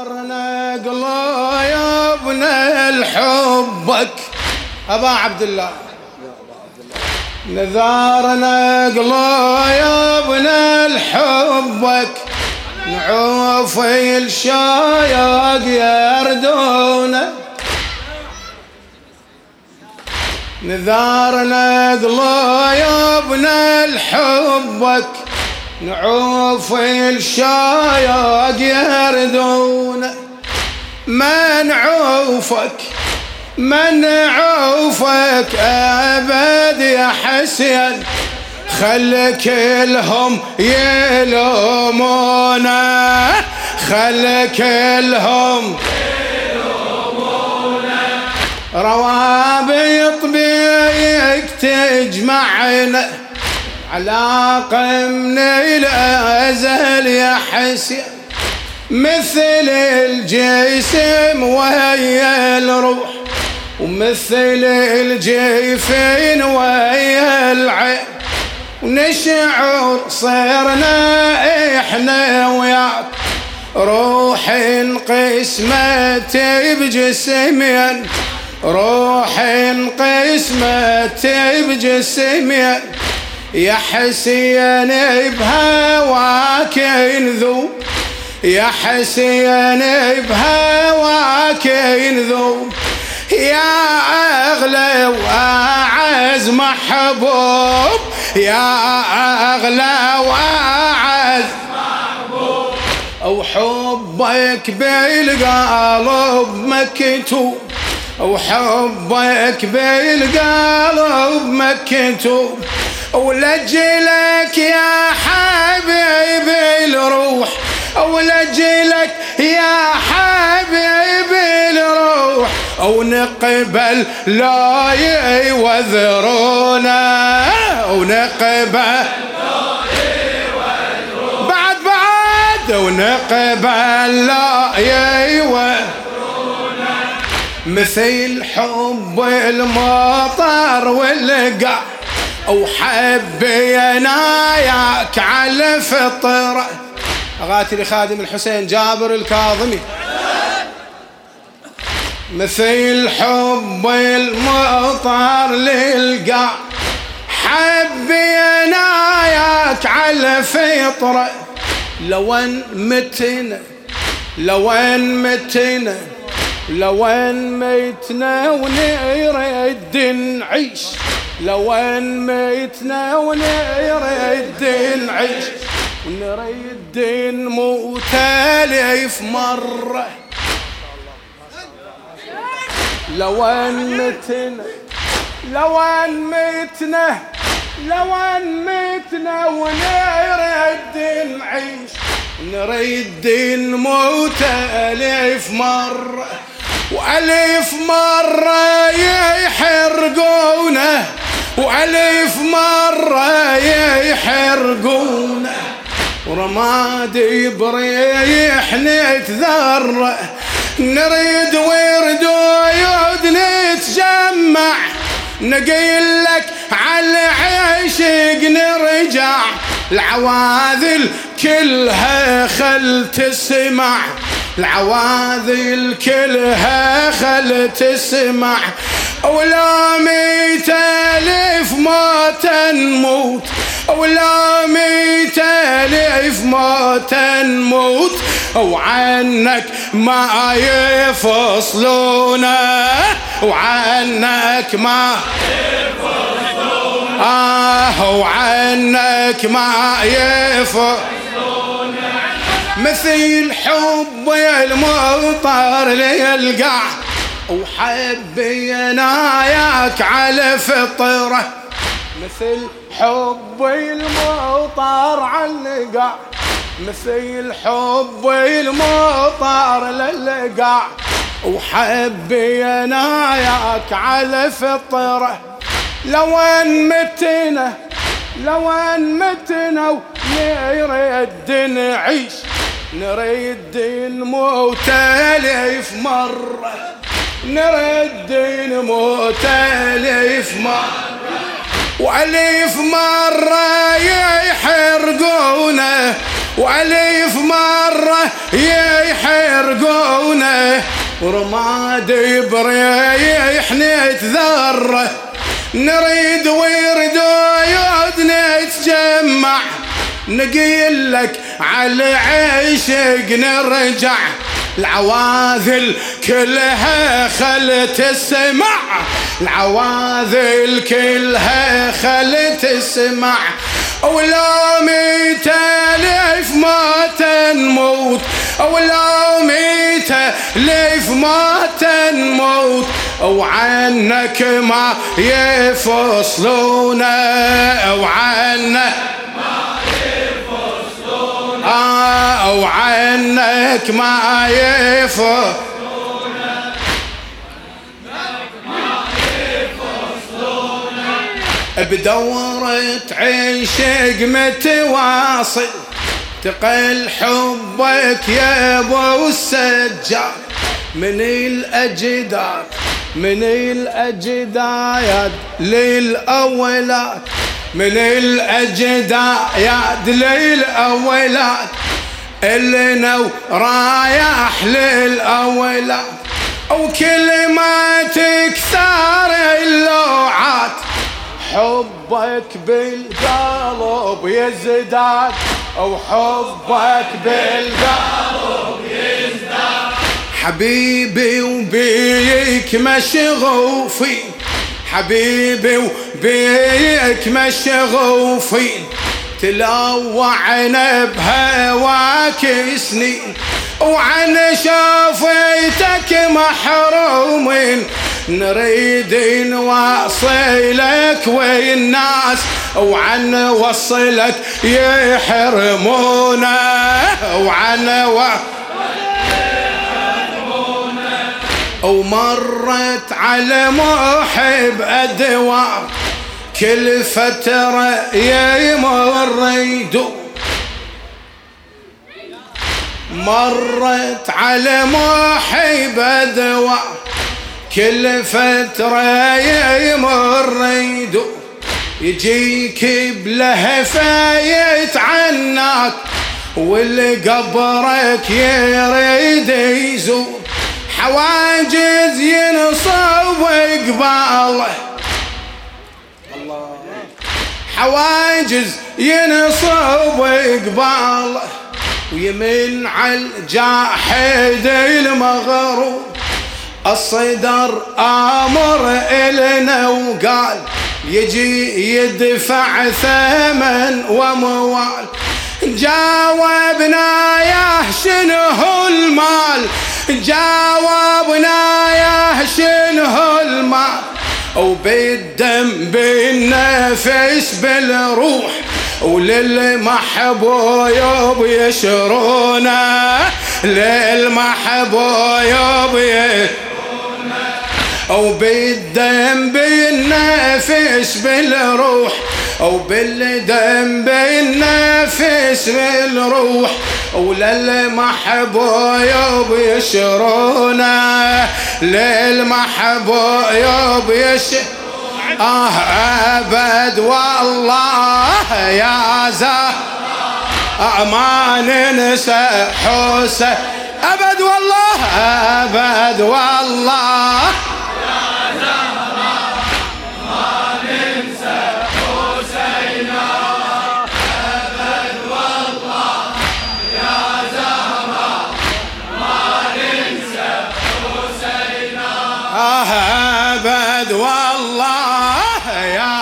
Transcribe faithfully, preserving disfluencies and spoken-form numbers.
نذارنا قلوبنا لحبك أبا عبد الله، نذارنا قلوبنا لحبك، نعوف الشايق يردونه، نذارنا قلوبنا لحبك، نعوف الشايق يردونه، ما نعوفك ما نعوفك أبد يا حسين، خل كلهم يلومونا، خل كلهم يلومونا، روابط بيك تجمعنا، علاقة من الأزل يا حسين، مثل الجسم ويا الروح، ومثل الجيفين ويا العين، ونشعر صرنا احنا وياك روح انقسمت بجسمين، روح انقسمت بجسمين، يا حسين بهواك نذوب، يا حسين بهواك نذوب، يا أغلى وأعز محبوب، يا أغلى وأعز محبوب، وحبك بالقلب مكتوب، وحبك بالقلب مكتوب، ولجلك يا حبيبي الروح، ولجلك يا حبيبي الروح، ونقبل لا يوذرونا، ونقبل لا يوذرونا، بعد بعد ونقبل لا يوذرونا، مثل حب المطر والقع، وحبينا ياك على الفطرة. أغاتي لخادم الحسين جابر الكاظمي، مثل حب المطر للقاع، حبينا ياك على فطرة، لو ان متنا لو ان متنا لو ان ميتنا ونريد نعيش، لو ان ميتنا ونريد نعيش، ونريد نموت ألف مرة، لو ان متنا لو ان متنا لو ان متنا ونريد نعيش، نريد نموت ألف مرة، وألف مرة يحرقونا، وألف مرة يحرقونا، ورمادي بريح نتذرع، نريد ورد ويود نتجمع، نقيل لك على عشق نرجع، العواذل كلها خل تسمع، العواذل كلها خل تسمع، ولا ميت ألف ما تنموت، ولا ميت ألف ما تنموت، وعنك ما يفصلونا، وعنك ما يفصلونا، آه وعنك ما يفصلونا، مثل حب المطر للقاع، وحبينا ياك على فطرة، مثل حب المطر على القاع، مثل حب المطر للقاع، وحبينا ياك على فطرة، لو ان متنا لو ان متنا ونريد نعيش، نريد نموت ألف مرة، نريد نموت ألف مرة، وألف مرة يحرقونا، وألف مرة يحرقونه ورماد بريح نتذره نريد ورد ويود نتجمع نقيل لك على عشق نرجع العواذل كلها خل تسمع العواذل كلها خل تسمع ولو ميت ألف ما تنموت ولو ميت ألف ما تنموت وعنك ما يفصلون وعنك آه وعنك ما يفصلون بدورة عشق متواصل تقل حبك يا ابو السجاد من الأجداد من الأجداد للأولاد من الأجداد للأولاد اللي نو رايح للأولاد وكل ما تكثر اللوعات حبك بالقلب يزداد أو حبك بالقلب يزداد حبيبي وبيك مشغوفين حبيبي وبيك مشغوفين تلوعنا بهواك سنين وعن شافيتك محرومين نريد نواصلك والناس وعن وصلك يحرمونا وعن وصلك ومرت على محب أدوار كل فترة يمر يدور مرت على محب أدوار كل فترة يمر يدور يجيك بلهفة يتعناك واللي قبرك يريد يزور حواجز ينصب قباله الله حواجز ينصب قباله ويمن على الجاحد المغروب الصدر آمر إلنا وقال يجي يدفع ثمن وموال جاوبنا يا شنو المال جاوبنا يا شنو المال وبالدم بالنفس بالروح وللمحبوب يشرونا للمحبوب يشرونا وبالدم بالنفس بالروح وبالدم بالنفس بالروح وللمحبوب يشرونا للمحبوب يشرونا آه أبد والله يا زهراء ما ننسى حسين أبد والله أبد والله يا زهراء ما ننسى حسين أبد والله يا زهراء ما ننسى حسين آه أبد والله يا